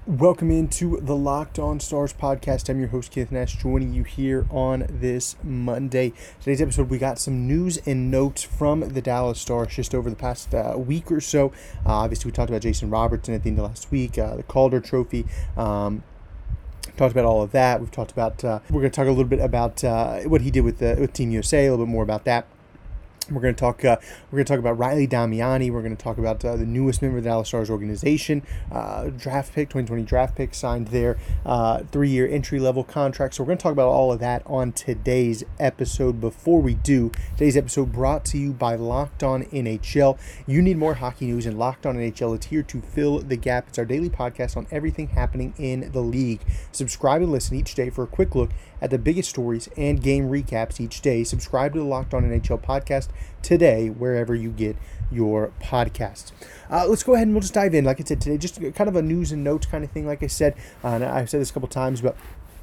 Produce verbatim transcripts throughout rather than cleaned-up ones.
Welcome into the Locked On Stars podcast. I'm your host, Kenneth Nash, joining you here on this Monday. Today's episode, we got some news and notes from the Dallas Stars just over the past uh, week or so. Uh, obviously, we talked about Jason Robertson at the end of last week, uh, the Calder Trophy. Um, talked about all of that. We've talked about, uh, we're going to talk a little bit about uh, what he did with, the, with Team U S A, a little bit more about that. We're going to talk. Uh, we're going to talk about Riley Damiani. We're going to talk about uh, the newest member of the Dallas Stars organization, uh, draft pick, twenty twenty draft pick, signed their uh, three-year entry-level contract. So we're going to talk about all of that on today's episode. Before we do, today's episode brought to you by Locked On N H L. You need more hockey news, and Locked On N H L is here to fill the gap. It's our daily podcast on everything happening in the league. Subscribe and listen each day for a quick look at the biggest stories and game recaps each day. Subscribe to the Locked On N H L podcast today, wherever you get your podcasts. Uh, let's go ahead and we'll just dive in. Like I said, today, just kind of a news and notes kind of thing, like I said. Uh, and I've said this a couple times, but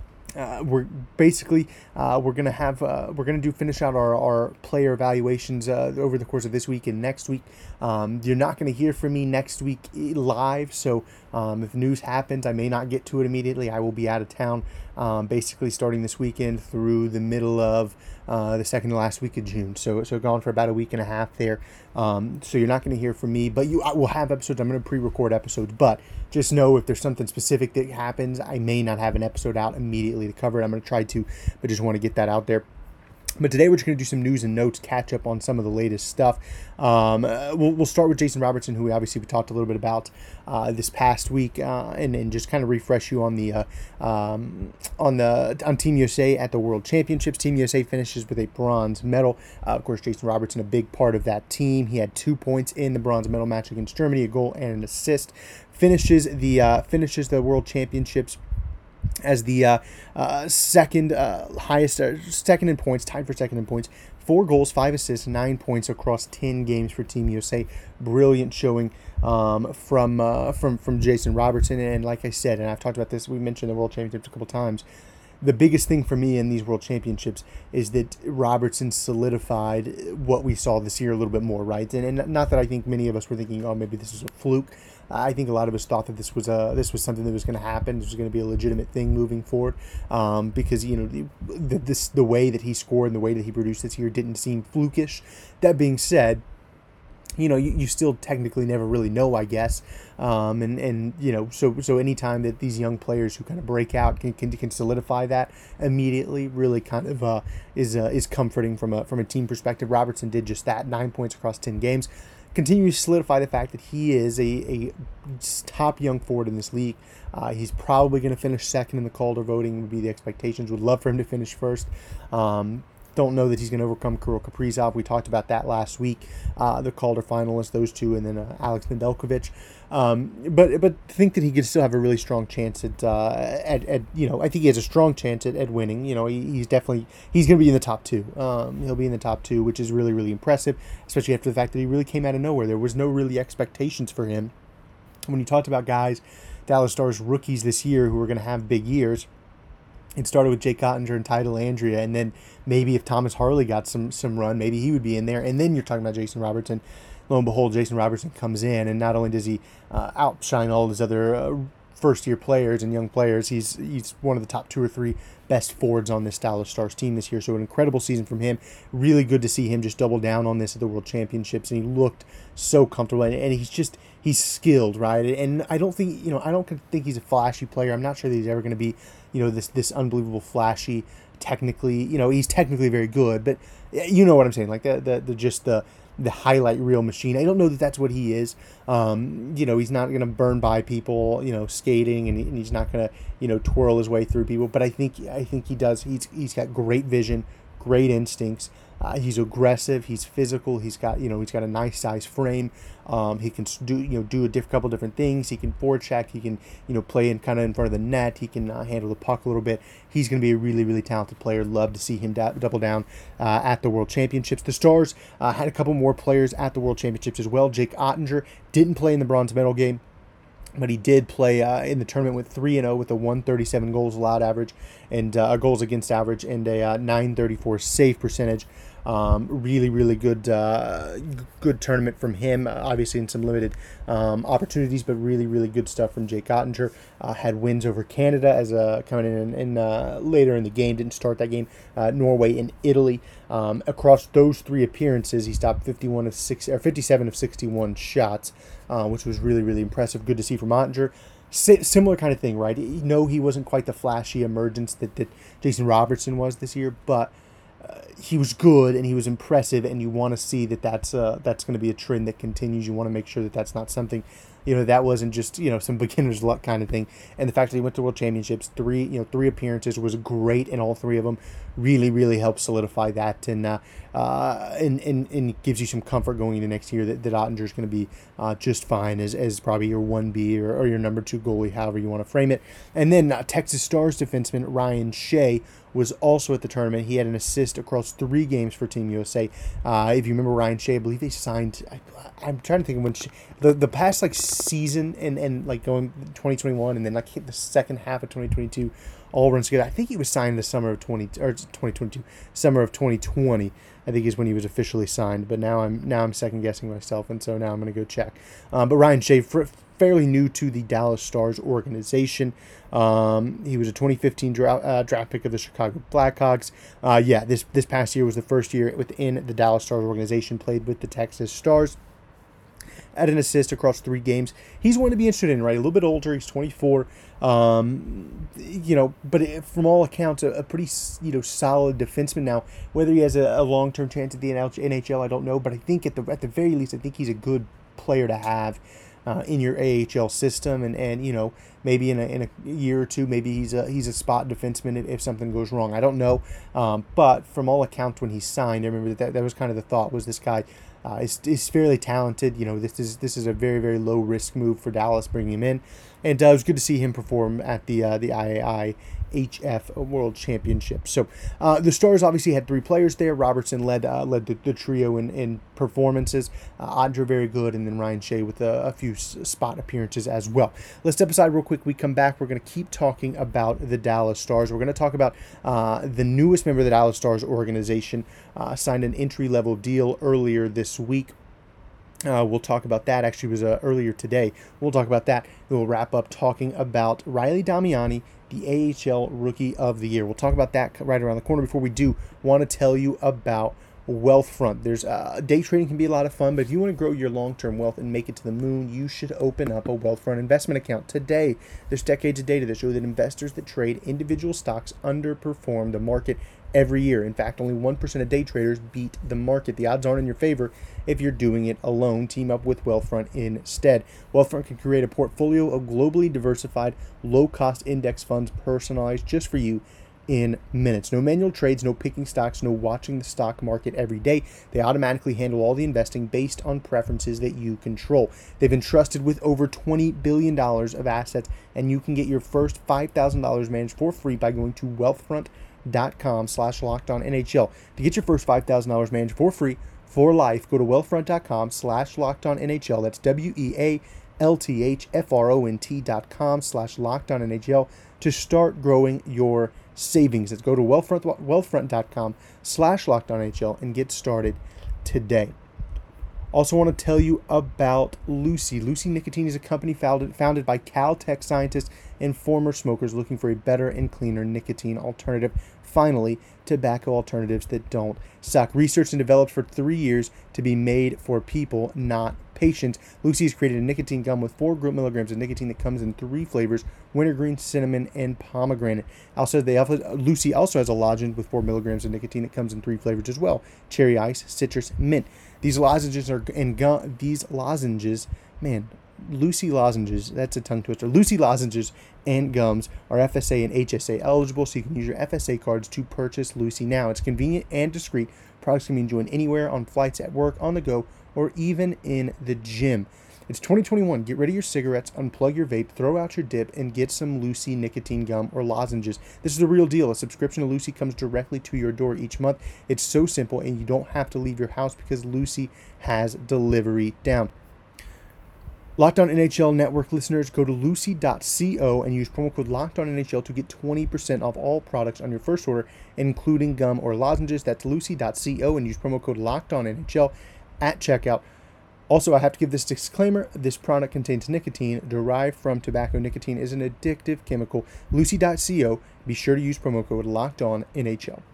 Uh, we're basically uh, we're gonna have uh, we're gonna do finish out our, our player evaluations uh, over the course of this week and next week. Um, you're not gonna hear from me next week live, so um, if news happens, I may not get to it immediately. I will be out of town, um, basically starting this weekend through the middle of uh, the second to last week of June. So so gone for about a week and a half there. Um, so you're not gonna hear from me, but you I will have episodes. I'm gonna pre-record episodes, but just know if there's something specific that happens, I may not have an episode out immediately to cover it. I'm going to try to, but just want to get that out there. But today we're just going to do some news and notes, catch up on some of the latest stuff. Um, uh, we'll, we'll start with Jason Robertson, who we obviously we talked a little bit about uh, this past week, uh, and, and just kind of refresh you on the uh, um, on the on Team U S A at the World Championships. Team U S A finishes with a bronze medal. Uh, of course, Jason Robertson, a big part of that team. He had two points in the bronze medal match against Germany, a goal and an assist. Finishes the uh, finishes the World Championships as the uh, uh, second uh, highest, uh, second in points, tied for second in points. Four goals, five assists, nine points across ten games for Team U S A. Brilliant showing um, from uh, from from Jason Robertson. And like I said, and I've talked about this, we mentioned the World Championships a couple times. The biggest thing for me in these World Championships is that Robertson solidified what we saw this year a little bit more, right? And, and not that I think many of us were thinking, oh, maybe this is a fluke. I think a lot of us thought that this was a this was something that was going to happen. This was going to be a legitimate thing moving forward, um, because you know the, this the way that he scored and the way that he produced this year didn't seem flukish. That being said, you know, you, you still technically never really know, I guess. Um, and, and, you know, so so anytime that these young players who kind of break out can can, can solidify that immediately really kind of uh, is uh, is comforting from a from a team perspective. Robertson did just that, nine points across ten games. Continues to solidify the fact that he is a, a top young forward in this league. Uh, he's probably going to finish second in the Calder voting, would be the expectations. Would love for him to finish first. Um, Don't know that he's going to overcome Kirill Kaprizov. We talked about that last week. Uh, the Calder finalists, those two, and then uh, Alex Nedeljkovic. Um, but but think that he could still have a really strong chance at, uh, at, at you know, I think he has a strong chance at, at winning. You know, he, he's definitely, he's going to be in the top two. Um, he'll be in the top two, which is really, really impressive, especially after the fact that he really came out of nowhere. There was no really expectations for him. When you talked about guys, Dallas Stars rookies this year who are going to have big years, it started with Jake Ottinger and Ty Dellandrea, and then maybe if Thomas Harley got some some run, maybe he would be in there. And then you're talking about Jason Robertson. Lo and behold, Jason Robertson comes in, and not only does he uh, outshine all his other uh, first-year players and young players, he's he's one of the top two or three best forwards on this Dallas Stars team this year. So an incredible season from him. Really good to see him just double down on this at the World Championships, and he looked so comfortable. And, and he's just he's skilled, right? And I don't think you know I don't think he's a flashy player. I'm not sure that he's ever going to be, you know, this this unbelievable flashy. Technically, you know, he's technically very good, but you know what I'm saying, like the the, the just the the highlight reel machine. I don't know that that's what he is. Um, you know, he's not going to burn by people, you know, skating, and, he, and he's not going to, you know, twirl his way through people. But I think I think he does. He's he's got great vision, great instincts. Uh, he's aggressive. He's physical. He's got you know he's got a nice size frame. Um, he can do you know do a diff- couple different things. He can forecheck. He can you know play in kind of in front of the net. He can uh, handle the puck a little bit. He's going to be a really really talented player. Love to see him da- double down uh, at the World Championships. The Stars uh, had a couple more players at the World Championships as well. Jake Ottinger didn't play in the bronze medal game, but he did play uh, in the tournament with three and oh with a one thirty-seven goals allowed average and uh, goals against average and a uh, nine thirty-four save percentage. Um, really, really good uh, good tournament from him. Uh, obviously, in some limited um, opportunities, but really, really good stuff from Jake Ottinger. Uh, had wins over Canada as a coming in, in uh, later in the game. Didn't start that game. Uh, Norway and Italy. Um, across those three appearances, he stopped fifty-one of six or fifty-seven of sixty-one shots, uh, which was really, really impressive. Good to see from Ottinger. S- similar kind of thing, right? You know, he wasn't quite the flashy emergence that, that Jason Robertson was this year, but uh, he was good and he was impressive, and you want to see that that's uh, that's going to be a trend that continues. You want to make sure that that's not something, you know, that wasn't just, you know, some beginner's luck kind of thing. And the fact that he went to World Championships, three, you know, three appearances, was great in all three of them. Really, really helps solidify that, and uh, uh, and, and and gives you some comfort going into next year that, that Ottinger is going to be uh, just fine as, as probably your one B or, or your number two goalie, however you want to frame it. And then uh, Texas Stars defenseman Ryan Shea was also at the tournament. He had an assist across three games for Team U S A. Uh, if you remember Ryan Shea, I believe they signed. I, I'm trying to think of when she, the the past like season and, and like going twenty twenty-one and then like the second half of twenty twenty-two all runs together. I think he was signed the summer of twenty or twenty twenty-two, summer of twenty twenty. I think is when he was officially signed. But now I'm now I'm second guessing myself, and so now I'm going to go check. Um, but Ryan Shea, fr- fairly new to the Dallas Stars organization. Um, he was a twenty fifteen dra- uh, draft pick of the Chicago Blackhawks. Uh, yeah, this this past year was the first year within the Dallas Stars organization. Played with the Texas Stars. At an assist across three games. He's one to be interested in, right? A little bit older. He's twenty-four. Um, you know, but it, from all accounts, a, a pretty, you know, solid defenseman. Now, whether he has a, a long-term chance at the N H L, I don't know. But I think at the at the very least, I think he's a good player to have uh, in your A H L system. And, and you know, maybe in a in a year or two, maybe he's a he's a spot defenseman if, if something goes wrong. I don't know. Um, but from all accounts, when he signed, I remember that that, that was kind of the thought was this guy. Uh, is, is fairly talented. You know, this is this is a very, very low risk move for Dallas bringing him in, and uh, it was good to see him perform at the uh, the I A I H F World Championship. So uh, the Stars obviously had three players there. Robertson led uh, led the, the trio in, in performances. Uh, Ottinger very good, and then Ryan Shea with a, a few s- spot appearances as well. Let's step aside real quick. We come back. We're going to keep talking about the Dallas Stars. We're going to talk about uh, the newest member of the Dallas Stars organization. Uh, signed an entry-level deal earlier this week. Uh, we'll talk about that. Actually, it was uh, earlier today. We'll talk about that. We'll wrap up talking about Riley Damiani, the A H L Rookie of the Year. We'll talk about that right around the corner. Before we do, want to tell you about Wealthfront. There's uh, day trading can be a lot of fun, but if you want to grow your long-term wealth and make it to the moon, you should open up a Wealthfront investment account today. There's decades of data that show that investors that trade individual stocks underperform the market every year. In fact, only one percent of day traders beat the market. The odds aren't in your favor if you're doing it alone. Team up with Wealthfront instead. Wealthfront can create a portfolio of globally diversified, low-cost index funds personalized just for you in minutes. No manual trades, no picking stocks, no watching the stock market every day. They automatically handle all the investing based on preferences that you control. They've entrusted with over twenty billion dollars of assets, and you can get your first five thousand dollars managed for free by going to wealthfront.com slash locked on NHL. To get your first five thousand dollars managed for free for life, go to wealthfront.com slash locked on NHL. That's W E A L T H F R O N T dot com slash locked on NHL to start growing your savings. Let's go to wealthfront, wealthfront.com slash locked on NHL and get started today. Also want to tell you about Lucy. Lucy Nicotine is a company founded, founded by Caltech scientists and former smokers looking for a better and cleaner nicotine alternative. Finally, tobacco alternatives that don't suck. Researched and developed for three years to be made for people, not patients. Lucy has created a nicotine gum with four milligrams of nicotine that comes in three flavors: wintergreen, cinnamon, and pomegranate. Also, they also, Lucy also has a lozenge with four milligrams of nicotine that comes in three flavors as well: cherry ice, citrus, mint. These lozenges are and gum. These lozenges, man, Lucy lozenges. That's a tongue twister. Lucy lozenges and gums are F S A and H S A eligible, so you can use your F S A cards to purchase Lucy now. It's convenient and discreet. Products can be enjoyed anywhere, on flights, at work, on the go, or even in the gym. It's twenty twenty-one. Get rid of your cigarettes, unplug your vape, throw out your dip, and get some Lucy nicotine gum or lozenges. This is the real deal. A subscription to Lucy comes directly to your door each month. It's so simple, and you don't have to leave your house because Lucy has delivery down. Locked On N H L Network listeners, go to Lucy dot co and use promo code Locked On N H L to get twenty percent off all products on your first order, including gum or lozenges. That's Lucy dot co and use promo code Locked On N H L at checkout. Also, I have to give this disclaimer. This product contains nicotine derived from tobacco. Nicotine is an addictive chemical. Lucy dot co. Be sure to use promo code Locked On N H L.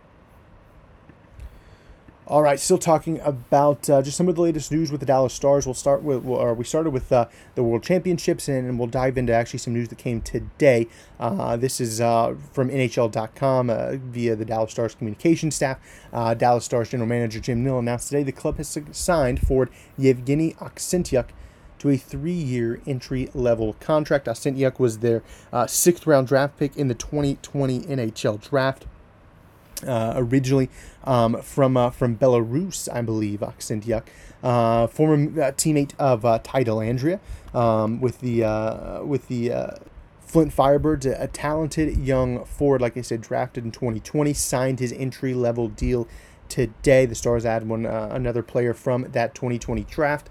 All right, still talking about uh, just some of the latest news with the Dallas Stars. We'll start with, or we started with uh, the World Championships, and we'll dive into actually some news that came today. Uh, this is uh, from N H L dot com uh, via the Dallas Stars communication staff. Uh, Dallas Stars general manager Jim Nill announced today the club has signed forward Yevgeny Aksentyuk to a three-year entry-level contract. Aksentyuk was their uh, sixth-round draft pick in the twenty twenty N H L draft. Uh, originally um, from uh, from Belarus, I believe, Aksentyuk, uh, former uh, teammate of uh, Ty Dellandrea um, with the uh, with the uh, Flint Firebirds, a, a talented young forward, like I said, drafted in twenty twenty, signed his entry level deal today. The Stars added one uh, another player from that twenty twenty draft.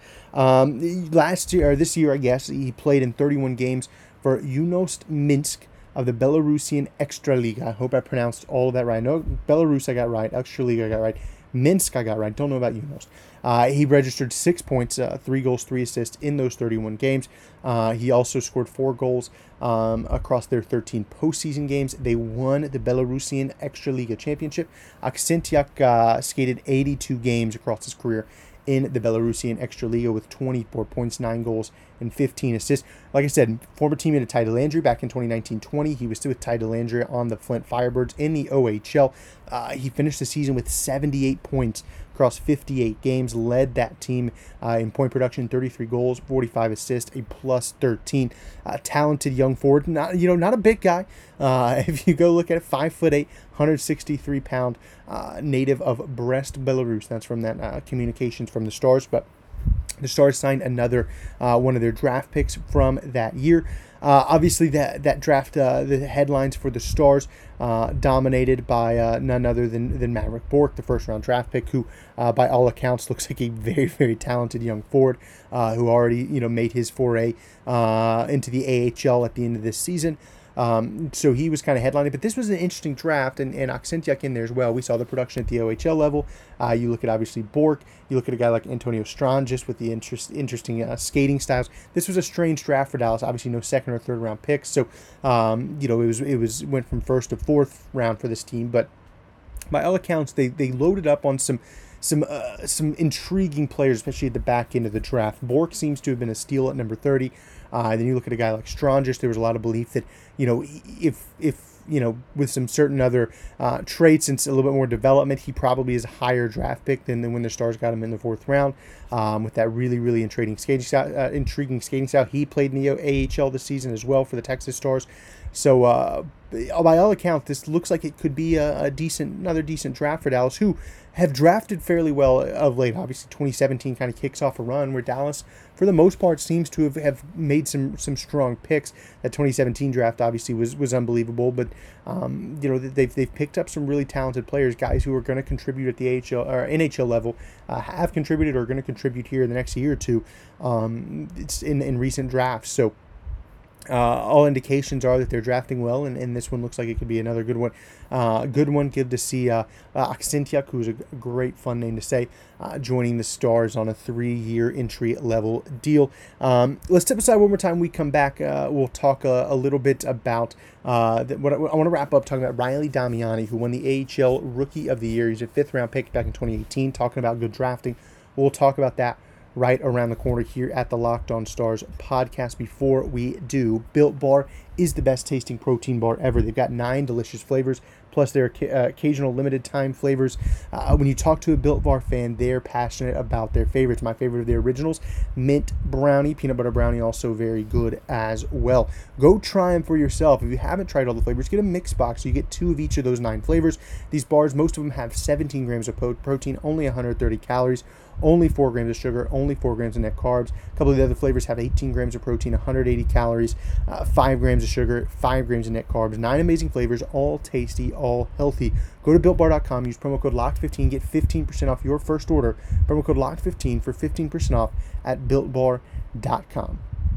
Um, last year, or this year, I guess, he played in thirty-one games for Yunost Minsk of the Belarusian Extraliga. I hope I pronounced all of that right. No, Belarus I got right. Extraliga I got right. Minsk I got right. Don't know about Yunost. Uh, he registered six points, uh, three goals, three assists in those thirty-one games. Uh, he also scored four goals um, across their thirteen postseason games. They won the Belarusian Extraliga Championship. Aksentyuk uh, skated eighty-two games across his career in the Belarusian Extraliga with twenty-four points, nine goals, and fifteen assists. Like I said, former teammate of Ty Dellandrea back in twenty nineteen twenty. He was still with Ty Dellandrea on the Flint Firebirds in the O H L. Uh, he finished the season with seventy-eight points across fifty-eight games, led that team uh, in point production, thirty-three goals, forty-five assists, a plus thirteen. Uh, talented young forward, not you know not a big guy. Uh, if you go look at it, five foot eight, one hundred sixty-three pound, uh, native of Brest, Belarus. That's from that uh, communications from the Stars. But the Stars signed another uh, one of their draft picks from that year. Uh, obviously, that that draft, uh, the headlines for the Stars, uh, dominated by uh, none other than, than Maverick Bourque, the first-round draft pick, who, uh, by all accounts, looks like a very, very talented young forward uh, who already, you know, made his foray uh, into the A H L at the end of this season. Um, so he was kind of headlining, but this was an interesting draft, and, and Aksentyuk in there as well. We saw the production at the O H L level. Uh, you look at, obviously, Bourque. You look at a guy like Antonio Stranges with the interest, interesting uh, skating styles. This was a strange draft for Dallas. Obviously, no second or third round picks. So, um, you know, it was it was went from first to fourth round for this team. But by all accounts, they they loaded up on some some uh, some intriguing players, especially at the back end of the draft. Bourque seems to have been a steal at number thirty. Uh, then you look at a guy like Stranges. There was a lot of belief that, you know, if if you know, with some certain other uh, traits and a little bit more development, he probably is a higher draft pick than, than when the Stars got him in the fourth round. Um, with that really, really intriguing skating style, uh, intriguing skating style, he played in the A H L this season as well for the Texas Stars. So, uh, by all accounts, this looks like it could be a, a decent, another decent draft for Dallas, who have drafted fairly well of late. Obviously, twenty seventeen kind of kicks off a run where Dallas, for the most part, seems to have, have made some some strong picks. That twenty seventeen draft obviously was was unbelievable, but um, you know they've they've picked up some really talented players, guys who are going to contribute at the A H L or N H L level, uh, have contributed or are going to contribute here in the next year or two. Um, it's in in recent drafts, so. Uh, all indications are that they're drafting well, and, and this one looks like it could be another good one. Uh, good one. Good to see uh, uh, Aksentyuk, who's a great fun name to say, uh, joining the Stars on a three-year entry-level deal. Um, let's step aside one more time. We come back. Uh, we'll talk a, a little bit about uh, the, what I, I want to wrap up talking about Riley Damiani, who won the A H L Rookie of the Year. He's a fifth-round pick back in twenty eighteen. Talking about good drafting. We'll talk about that right around the corner here at the Locked On Stars podcast. Before we do, Built Bar is the best tasting protein bar ever. They've got nine delicious flavors, plus their uh, occasional limited time flavors. Uh, when you talk to a Built Bar fan, they're passionate about their favorites. My favorite of their originals, mint brownie, peanut butter brownie, also very good as well. Go try them for yourself. If you haven't tried all the flavors, get a mix box so you get two of each of those nine flavors. These bars, most of them have seventeen grams of protein, only one hundred thirty calories, only four grams of sugar, only four grams of net carbs. A couple of the other flavors have eighteen grams of protein, one hundred eighty calories, uh, five grams of sugar, five grams of net carbs. Nine amazing flavors, all tasty, all healthy. Go to built bar dot com, use promo code locked fifteen, get fifteen percent off your first order. Promo code locked fifteen for fifteen percent off at built bar dot com.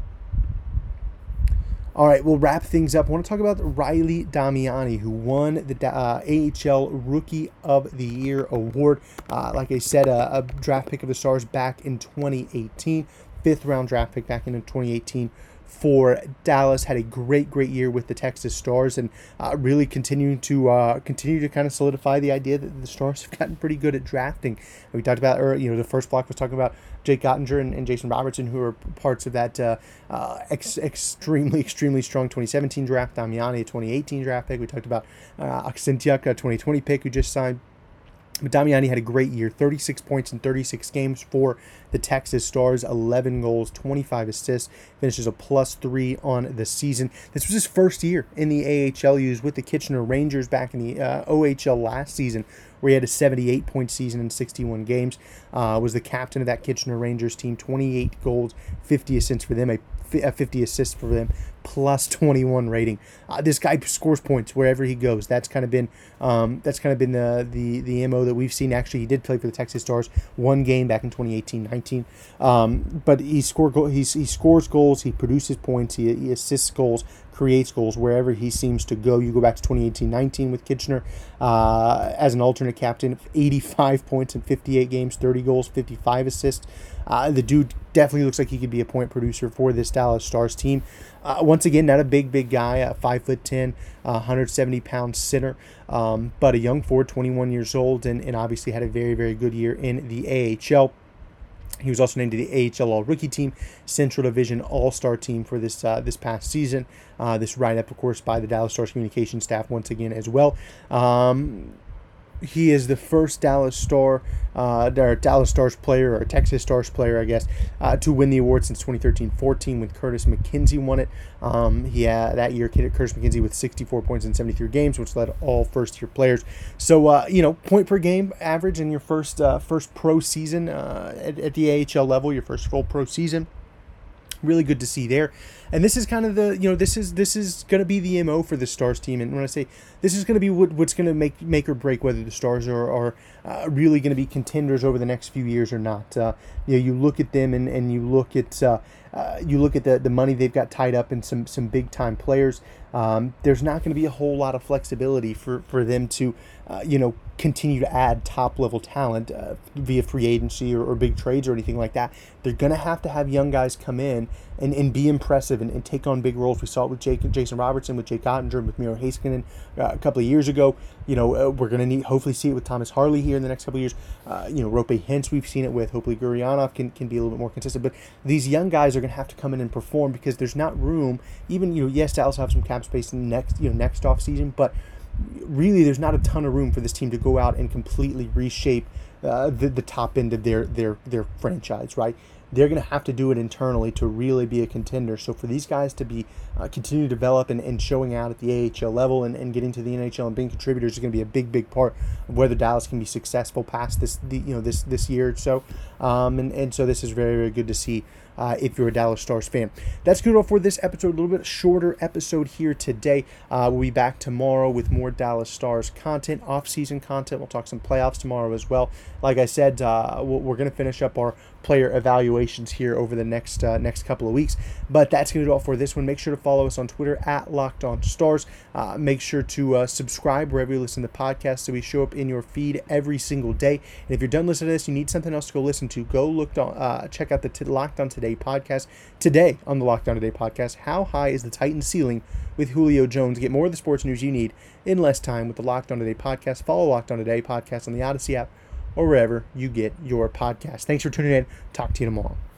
All right, we'll wrap things up. I want to talk about Riley Damiani, who won the uh, A H L Rookie of the Year award. Uh, like I said, a, a draft pick of the Stars back in twenty eighteen, fifth round draft pick back in twenty eighteen for Dallas. Had a great, great year with the Texas Stars, and uh, really continuing to uh, continue to kind of solidify the idea that the Stars have gotten pretty good at drafting. We talked about, or you know, the first block was talking about Jake Ottinger and, and Jason Robertson, who are parts of that uh, uh, ex- extremely, extremely strong twenty seventeen draft. Damiani, a twenty eighteen draft pick. We talked about uh, Aksintiuk, a twenty twenty pick who just signed. But Damiani had a great year, thirty-six points in thirty-six games for the Texas Stars, eleven goals, twenty-five assists, finishes a plus three on the season. This was his first year in the A H L. He was with the Kitchener Rangers back in the uh, O H L last season, where he had a seventy-eight point season in sixty-one games. Uh, was the captain of that Kitchener Rangers team, twenty-eight goals, fifty assists for them, a fifty assists for them, plus twenty-one rating. Uh, this guy scores points wherever he goes. That's kind of been um, that's kind of been the, the the M O that we've seen. Actually, he did play for the Texas Stars one game back in twenty eighteen nineteen, um, but he scored go- he's, he scores goals, he produces points, he, he assists goals, creates goals wherever he seems to go. You go back to twenty eighteen nineteen with Kitchener uh, as an alternate captain, eighty-five points in fifty-eight games, thirty goals, fifty-five assists. Uh, the dude definitely looks like he could be a point producer for this Dallas Stars team. Uh, once again, not a big, big guy, a five foot ten, uh, one hundred seventy pound center, um, but a young forward, twenty-one years old, and, and obviously had a very, very good year in the A H L. He was also named to the A H L All-Rookie Team, Central Division All-Star Team for this uh, this past season. Uh, this write-up, of course, by the Dallas Stars communication staff once again as well. Um, he is the first Dallas Star, uh, or Dallas Stars player, or Texas Stars player, I guess, uh, to win the award since twenty thirteen fourteen when Curtis McKenzie won it. Um, he had, that year, Curtis McKenzie with sixty-four points in seventy-three games, which led all first-year players. So, uh, you know, point per game average in your first uh, first pro season uh, at, at the A H L level, your first full pro season. Really good to see there. And this is kind of the, you know, this is this is going to be the M O for the Stars team. And when I say this is going to be what, what's going to make make or break whether the Stars are, are uh, really going to be contenders over the next few years or not. Uh, you know, you look at them and, and you look at uh, uh, you look at the, the money they've got tied up in some some big time players. Um, there's not going to be a whole lot of flexibility for, for them to, uh, you know, continue to add top-level talent uh, via free agency or, or big trades or anything like that. They're going to have to have young guys come in and, and be impressive and, and take on big roles. We saw it with Jake, Jason Robertson, with Jake Ottinger, with Miro Heiskanen uh, a couple of years ago. You know, uh, we're going to need hopefully see it with Thomas Harley here in the next couple of years. Uh, you know, Rope Hintz, we've seen it with. Hopefully Gurionov can, can be a little bit more consistent. But these young guys are going to have to come in and perform because there's not room. Even, you know, yes, Dallas will have some cap space in the next, you know, next off season, but really there's not a ton of room for this team to go out and completely reshape uh, the, the top end of their, their, their franchise, right? They're going to have to do it internally to really be a contender. So for these guys to be uh, continue to develop and, and showing out at the A H L level and, and getting to the N H L and being contributors is going to be a big, big part of whether Dallas can be successful past this, the, you know, this this year or so. Um, and, and so this is very, very good to see. Uh, if you're a Dallas Stars fan. That's good for this episode. A little bit shorter episode here today. Uh, we'll be back tomorrow with more Dallas Stars content, off-season content. We'll talk some playoffs tomorrow as well. Like I said, uh, we're going to finish up our player evaluations here over the next uh, next couple of weeks. But that's going to do it for this one. Make sure to follow us on Twitter at Locked On Stars. Uh, make sure to uh, subscribe wherever you listen to podcasts so we show up in your feed every single day. And if you're done listening to this, you need something else to go listen to, go look on, uh, check out the t- Locked On Today podcast. Today on the Locked On Today podcast, how high is the Titans ceiling with Julio Jones? Get more of the sports news you need in less time with the Locked On Today podcast. Follow Locked On Today podcast on the Odyssey app or wherever you get your podcast. Thanks for tuning in. Talk to you tomorrow.